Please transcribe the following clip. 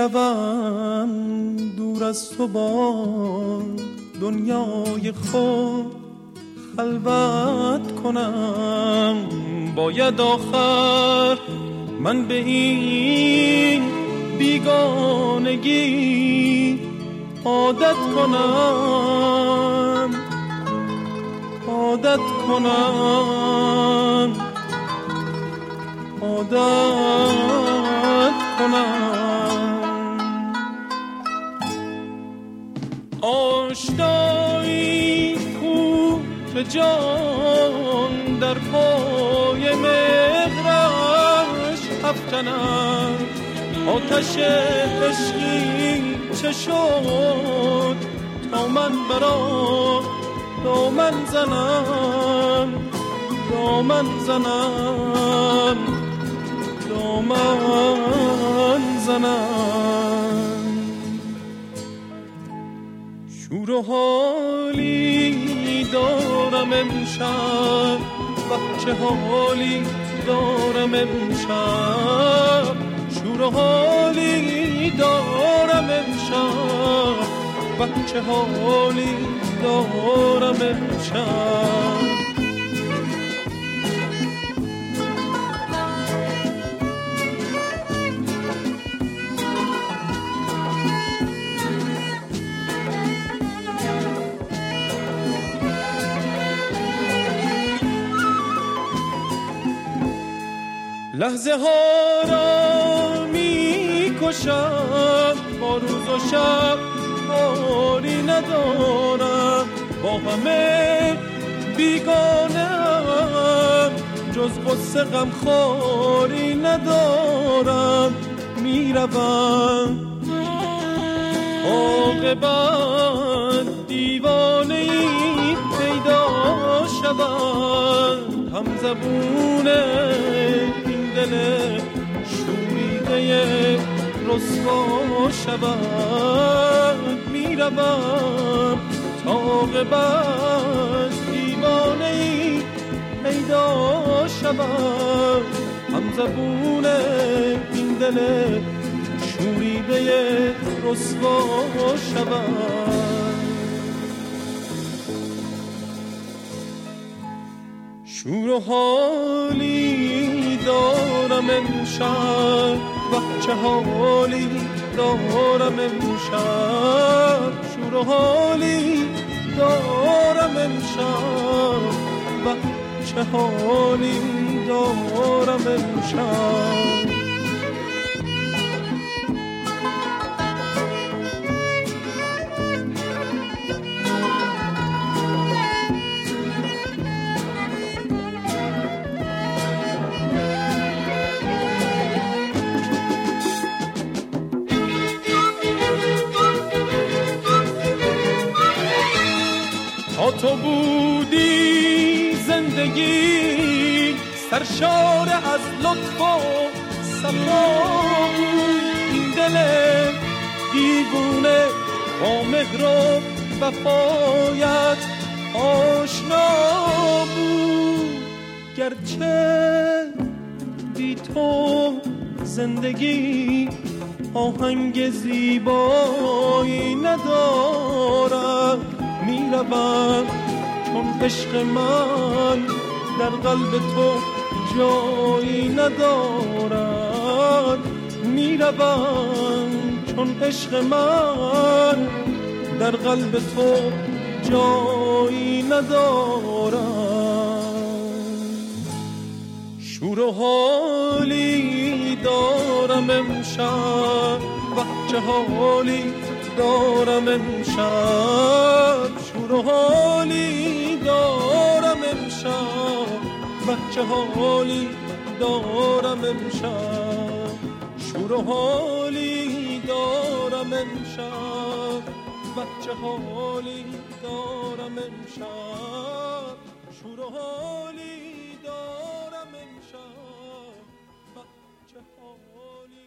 میروم دور از تو با دنیای خود خلوت کنم. باید آخر من به این بیگانگی عادت کنم، عادت کنم، عادت کنم. آشنایی کو که جان در پای مهرش افکنم. آتش عشقی چه شد تا من برا دامن زنم، دامن زنم، دامن زنم. شور و حالی دارم امشب، چه حالی دارم امشب. شور و حالی دارم امشب، چه حالی دارم امشب. لحظه ها را می کشم، با روز و شب کاری ندارم. با همه بیگانم، جز غصه غم خواری ندارم. می روم عاقبت دیوانه ای پیدا شود. هم زبونه دل شوریده رسوا شود. میروم تا عاقبت دیوانه ای پیدا شود. هم زبون این دل شوریده رسوا شود. شور و حالی دارم امشب، چه حالی دارم امشب. شور و حالی دارم امشب، چه حالی دارم امشب. تو بودی زندگی سرشار از لطف و صفا بود. این دل دیوونه با مهر و وفایت آشنا بود. گرچه بی تو زندگی آهنگ زیبایی ندارد. میروم چون عشق من در قلب تو جایی ندارد. میروم چون عشق من در قلب تو جایی ندارد. شور و حالی دارم امشب، چه حالی دارم امشب. شور و حالی دارم امشب، چه حالی دارم امشب. شور و حالی دارم امشب، چه حالی دارم امشب. شور و حالی دارم امشب، چه حالی